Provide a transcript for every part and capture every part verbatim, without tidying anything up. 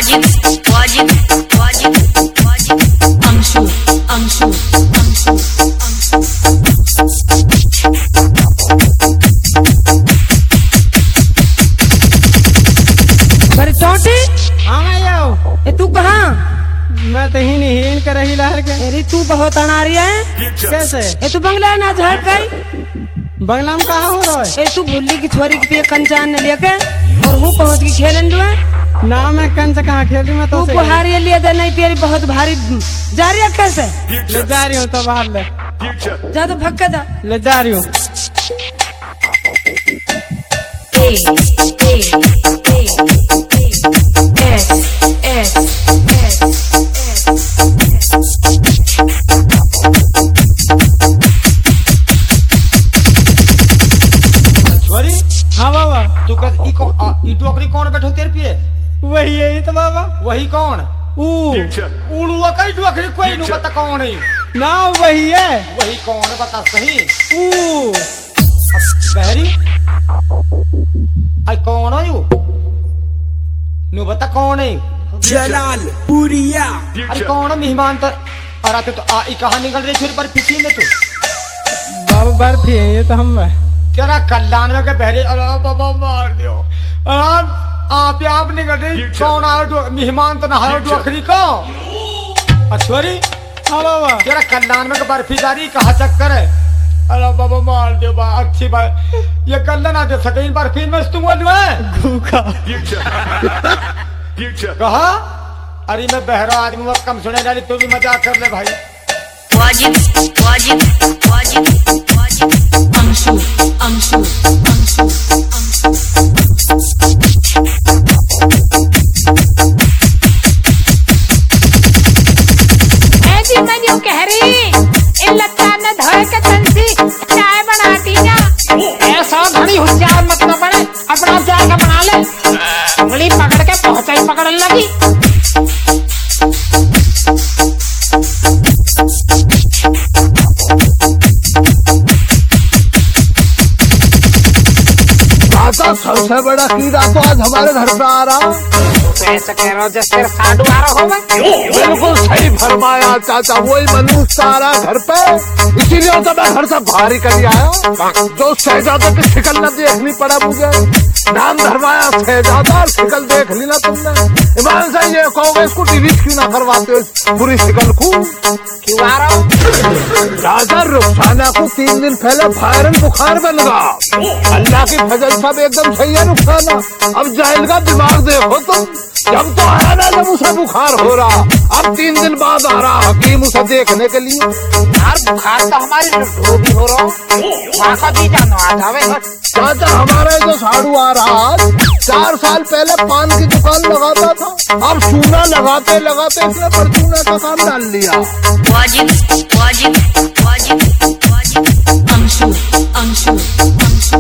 वाजिब वाजिब वाजिब वाजिब अंशु अंशु अंशु अरे चौटी हाँ मैं आओ। ए तू कहाँ? मैं तो ही नहीं हिन कर रही लहर के। अरे तू बहुत अनारी है। कैसे? ए तू बंगला ना झड़ गई। बंगला में कहाँ हो रहा है? ए तू भुल्ली की छोरी के कंचान ने लेके और हूँ पहुँच की खेलन जो है ना मैं कंच कहाँ खेली मैं तो तू बुहारी लिए दे नहीं तेरी बहुत भारी जा रही है कैसे? ले जा रही हूँ तो बाहर ले जा तो भग के जा ले जा रही हूँ। ए ए ए एस एस हाँ बाबा तू कद ई को ई टोकरी कौन बैठो तेरे पे? वही है तो बाबा। वही कौन? ऊ उलुआ कई टोकरी कोई नु बता कौन है? ना वही है। वही कौन बता सही? ऊ बहरी आई कौन है यू? नु बता कौन है? जलाल पुरिया। अरे कौन मेहमान तो अरे तो आ ई कहां निकल रही छोरी पर पीछे ने तू? बाबा बर्फी है ये तो हम तेरा कल्याण में के बहरे अरे बाबा मार दियो। आप आप आप निकल रही कौन आयो मेहमान तो ना आयो टोकरी को? अछोरी हाँ बाबा तेरा कल्याण में के बर्फी जारी कहा चक्कर है? अरे बाबा मार दियो बा अच्छी बात ये कल्याण आते सके बर्फी में तुम बोल है भूखा कहा? अरे मैं बहरा आदमी मत कम सुने डाली तू भी मजाक कर ले भाई। वाजिब वाजिब वाजिब वाजिब अंशु अंशु अंशु ऐसी मैं यूं कह रही इन लता ने धोए के तंसी चाय बनाती ना ऐसा घड़ी होशियार मत न बने अपना चाय का बना ले उंगली पकड़ के पहुंचाई पकड़ लगी। सबसे बड़ा कीड़ा तो आज हमारे घर पे आ रहा। तो ऐसा कह रहा हो जैसे तेरा साधु आ रहा हो। बिल्कुल सही फरमाया चाचा वही मनुष्य आ रहा घर पे इसीलिए तो मैं घर से बाहर ही कर आया जो शहजादे की शिकल न देखनी पड़ा मुझे। नाम धरवाया शहजादा और शिकल देख ली ना तुमने। ईमान से ये कहोगे इसको डिलीट क्यों ना करवाते हो पूरी शिकल को? क्यों आ रहा हो? राजा रुखसाना को तीन दिन पहले वायरल बुखार बन गया। अल्लाह की फजल सब एकदम सही है रुखसाना। अब जाहिल का दिमाग देखो तुम जब तो आया ना जब उसे बुखार हो रहा अब तीन दिन बाद आ रहा हकीम उसे देखने के लिए। यार बुखार तो हमारी लड्डू भी हो रहा वहाँ का भी जानो आ जावे। चाचा हमारा जो साड़ू आ रहा चार साल पहले पान की दुकान लगाता था अब चूना लगाते लगाते इसने पर चूना का काम डाल लिया। वाजिब वाजिब वाजिब वाजिब Anshu Anshu Anshu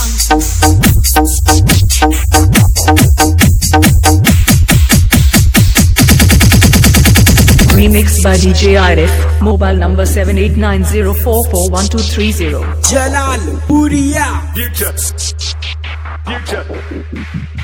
Remixed by D J Arif. Mobile number seven eight nine zero four four one two three zero. जलाल पुरिया। Future. Future.